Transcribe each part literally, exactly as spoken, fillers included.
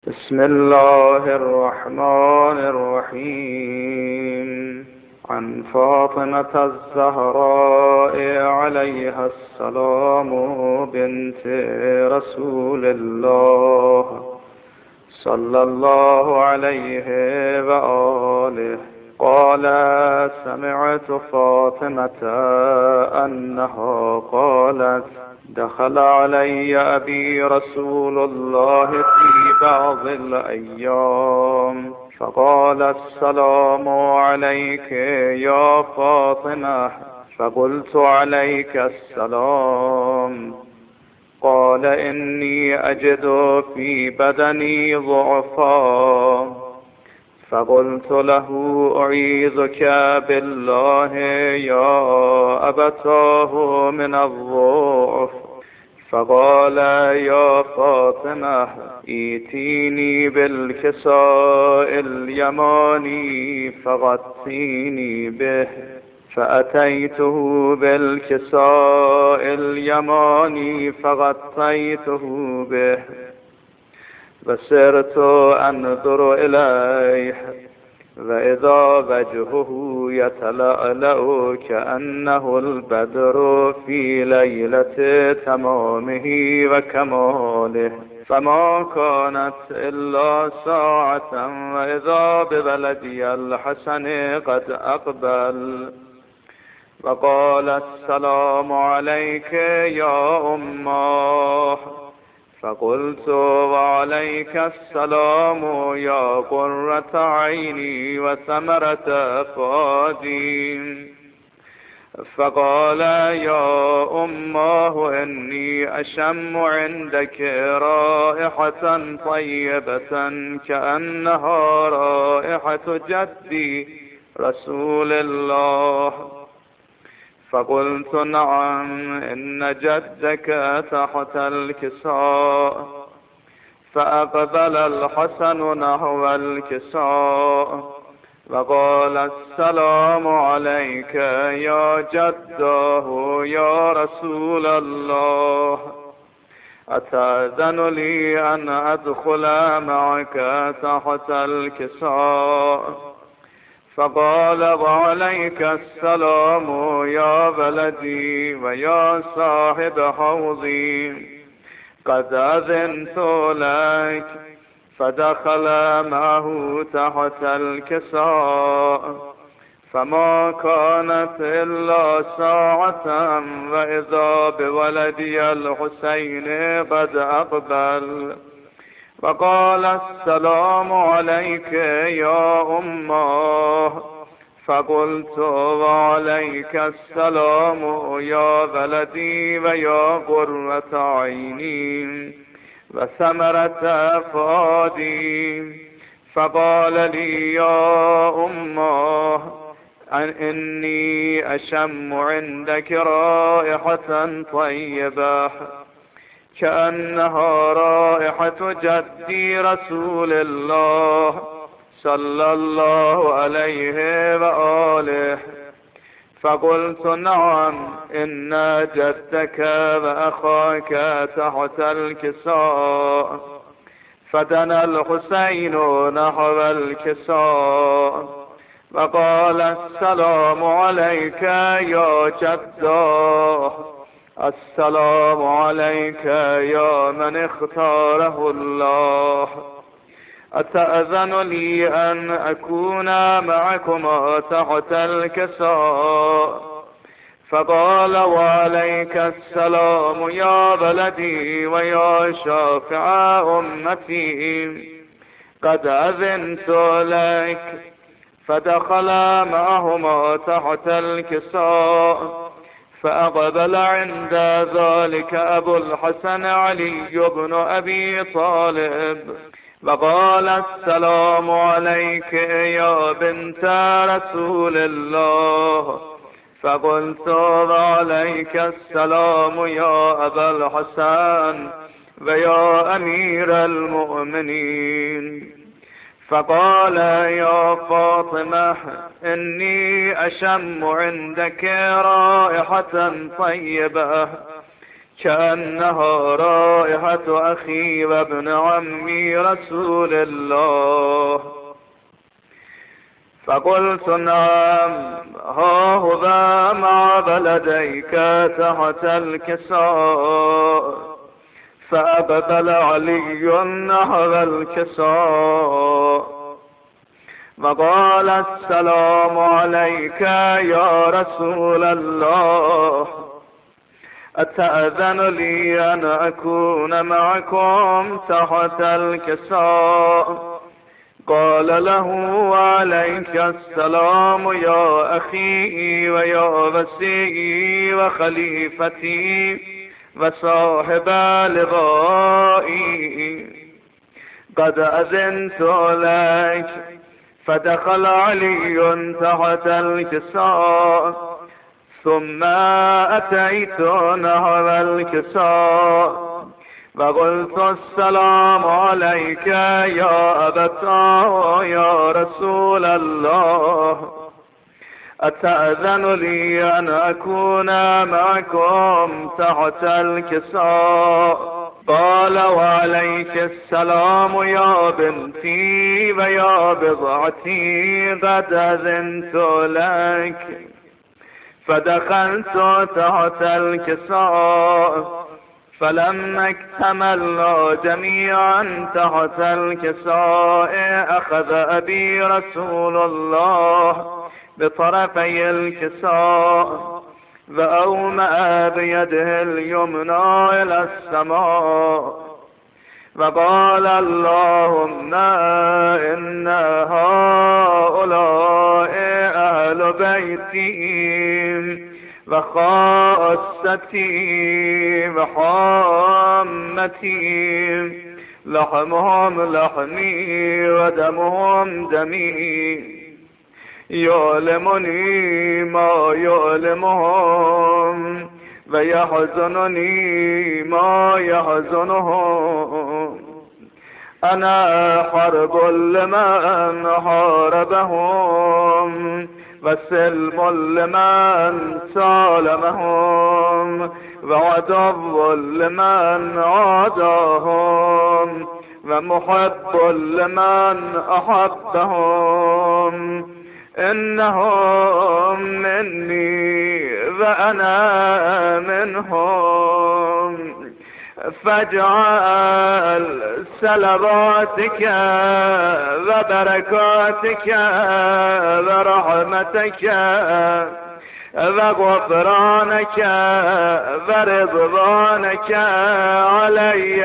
بسم الله الرحمن الرحيم. عن فاطمة الزهراء عليها السلام بنت رسول الله صلى الله عليه وآله قال: سمعت فاطمة أنها قالت: دخل علي أبي رسول الله في بعض الأيام فقال: السلام عليك يا فاطمة. فقلت: عليك السلام. قال: إني أجد في بدني ضعفا. فقلت له: أعيذك بالله يا أبتاه من الضعف. فقال: يا فاطمة، ائتيني بالكساء اليماني فغطيني به. فأتيته بالكساء اليماني فغطيته به، فسرت أنظر إليه وإذا وجهه يتلألأ كأنه البدر في ليلة تمامه وكماله. فما كانت إلا ساعة وإذا بولدي الحسن قد أقبل وقال: السلام عليك يا أماه. فقلت: وعليك السلام يا قرة عيني وثمرة فؤادي. فقال: يا أماه، إني أشم عندك رائحة طيبة كأنها رائحة جدي رسول الله. فقلت: نعم، إن جدك تحت الكساء. فأقبل الحسن نحو الكساء وقال: السلام عليك يا جده يا رسول الله. أتأذن لي أن أدخل معك تحت الكساء؟ فقال: وعليك السلام يا ولدي ويا صاحب حوضي، قد أذنت لك. فدخل معه تحت الكساء، فما كانت إلا ساعة وإذا بولدي الحسين قد أقبل وقال: السلام عليك يا أماه. فقلت: وعليك السلام يا ولدي ويا قرة عيني وثمرة فؤادي. فقال لي: يا أماه، إني أشم عندك رائحة طيبة كأنها رائحة جدي رسول الله صلى الله عليه وآله. فقلت: نعم، إن جدك وأخاك تحت الكساء. فدنا الحسين نحو الكساء وقال: السلام عليك يا جده. السلام عليك يا من اختاره الله. أتأذن لي أن أكون معكما تحت الكساء؟ فقال: وعليك السلام يا ولدي ويا شافع أمتي، قد أذنت لك. فدخل معهما تحت الكساء، فأقبل عند ذلك أبو الحسن علي بن أبي طالب وقال: السلام عليك يا بنت رسول الله. فقلت: وعليك السلام يا أبا الحسن ويا أمير المؤمنين. فقال: يا فاطمة، إني أشم عندك رائحة طيبة كأنها رائحة أخي وابن عمي رسول الله. فقلت نعم، ها هو مع بلديك تحت الكساء. فأقبل علي نحو الكساء وقال السلام عليك يا رسول الله، أتأذن لي أن أكون معكم تحت الكساء؟ قال له وعليك السلام يا أخي ويا وسيئي وخليفتي وصاحب لقائي، قد أذنت لك. فدخل علي تحت الكساء ثم أتيت نحو الكساء وقلت السلام عليك يا أبتاه يا رسول الله، أتأذن لي أن أكون معكم تحت الكساء؟ قال وعليك السلام يا بنتي ويا بضعتي، قد أذنت لك. فدخلت تحت الكساء فلما اكتملنا جميعا تحت الكساء أخذ أبي رسول الله بطرفي الكساء وأومأ بيده اليمنى إلى السماء وقال اللهم إن هؤلاء أهل بيتي وخاصتي وحامتي، لحمهم لحمي ودمهم دمي، يؤلمني ما يؤلمهم ويحزنني ما يحزنهم. أنا حرب لمن حاربهم وسلم لمن سالمهم وعدو لمن عاداهم ومحب لمن أحبهم. إنهم مني وأنا منهم، فاجعل سلواتك وبركاتك ورحمتك وغفرانك ورضوانك علي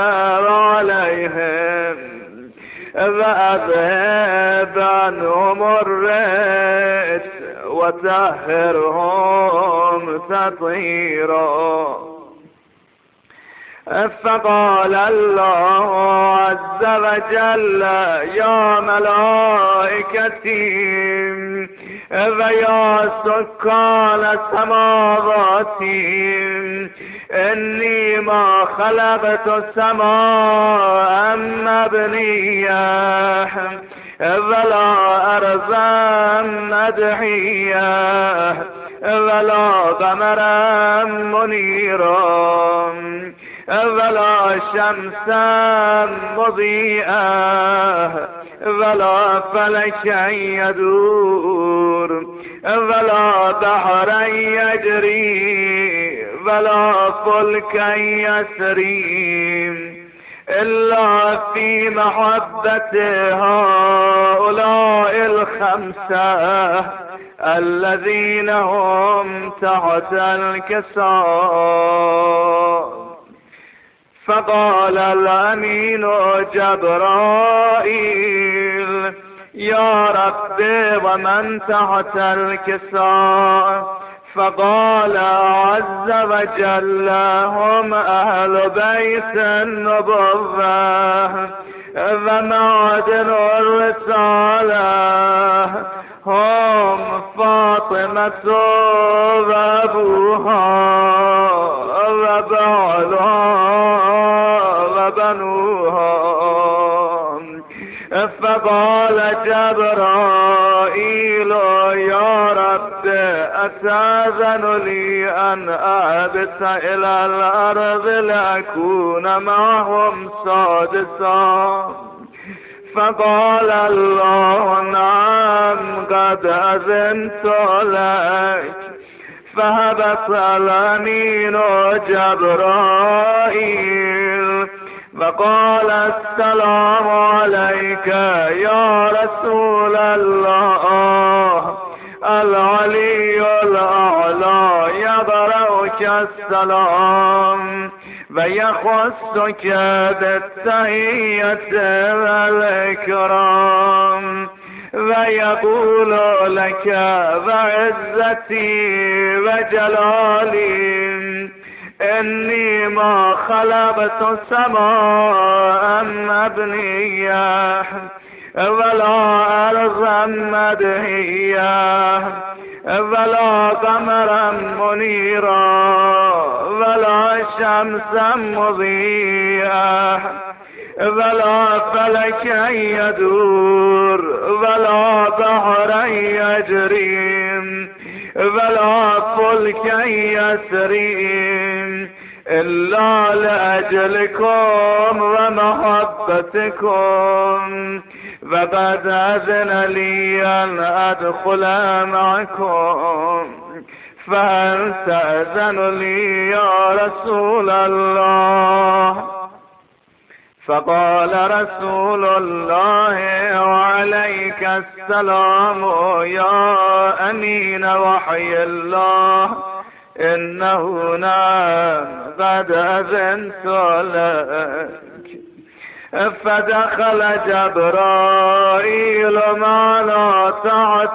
وعليهم، وأذهب عنهم الرجس وطهرهم تطهيرا. فقال الله عز وجل يا ملائكتي ويا سكان سماواتي، إني ما خلقت السماء مبنية ولا أرضا مدحية ولا قمرا منيرا ولا شمسا مضيئة ولا فلكا يدور ولا بحرا يجري ولا فلكا يسري إلا في محبة هؤلاء الخمسة الذين هم تحت الكساء. فقال الأمين جبرائيل يا رب ومن تحت الكساء؟ فقال عز وجل هم أهل بيت النبوة ومعدن الرسالة، هم فاطمة وأبوها وبعلها وبنوها فقال جبرائيل يا رب أتأذن لي أن أهبط إلى الأرض لأكون معهم سادسا؟ فقال الله نعم قد أذنت لك. فهبط الأمين جبرائيل فقال السلام عليك يا رسول الله. العلي الأعلى يقرأك السلام ويخصك بالتحية والإكرام ويقول لك وعزتي وجلالي إني ما خلقت السماء مبنية ولا أرضا مدهية ولا قمرا منيرا ولا شمسا مضيئة ولا فلكا يدور ولا بحرا يجري ولا فلكا يسري إلا لأجلكم ومحبتكم. وقد أذن لي أن أدخل معكم فهل تأذن لي يا رسول الله؟ فقال رسول الله وعليك السلام يا أمين وحي الله إنه نعم قد أذنت لك. فدخل جبرائيل معنا تحت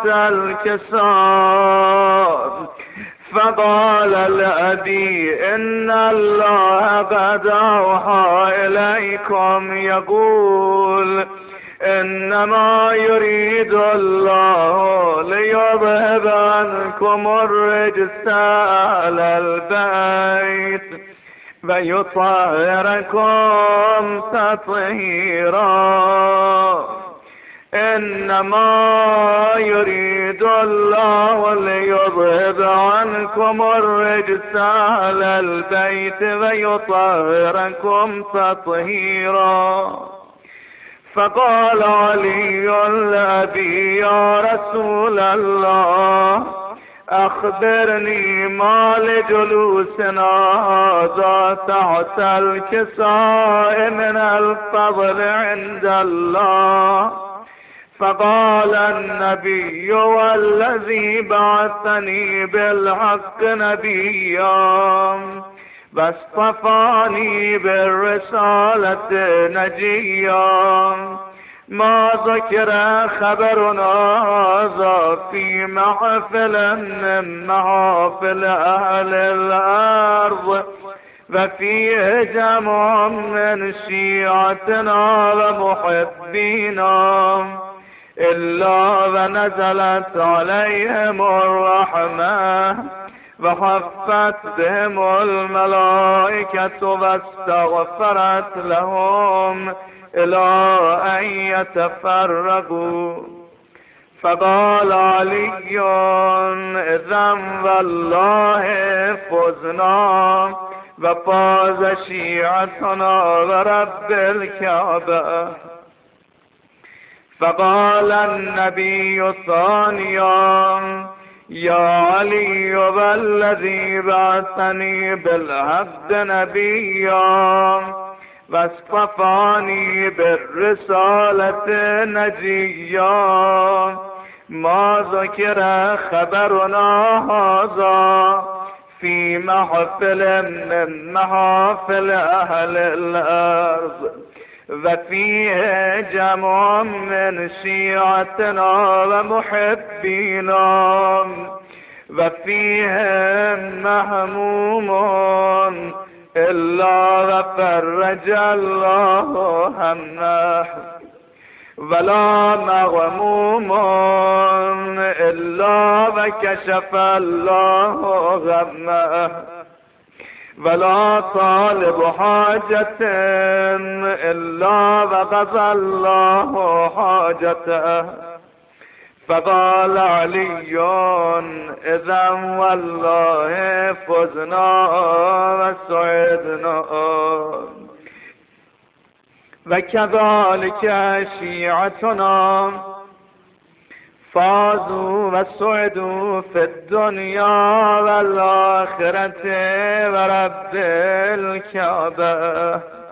الكساء فقال لأبي إن الله قد أوحى إليكم يقول إنما يريد الله ليذهب عنكم الرجس أهل البيت ويطهركم تطهيرا. إنما يريد الله ليذهب عنكم الرجس أهل البيت ويطهركم تطهيرا. فقال علي لأبي يا رسول الله أخبرني ما لجلوسنا هذا تحت الكساء من الفضل عند الله. فقال النبي والذي بعثني بالحق نبيا واصطفاني بالرسالة نجيا ما ذكر خبرنا هذا في محفل من محافل أهل الأرض وفيه جمع من شيعتنا ومحبينا إلا ونزلت عليهم الرحمة وحفت بهم الملائكة واستغفرت لهم إلى أن يتفرقوا. فقال علي إذن والله فزنا وفاز شيعتنا ورب الكعبة. فقال النبي ثانيا يا علي والذي بعثني بالحق نبيا واصطفاني بالرسالة نجيا ما ذكر خبرنا هذا في محفل من محافل أهل الأرض وفيه جمع من شيعتنا ومحبينا وفيهم مهموم إلا وفرج الله همه ولا مغموم إلا وكشف الله غمه ولا طالب حاجة إلا وقضى الله حاجته. فقال علي إذا والله فزنا وسعدنا. وكذلك شيعتنا فازوا وسعدوا في الدنيا والآخرة ورب الكعبة.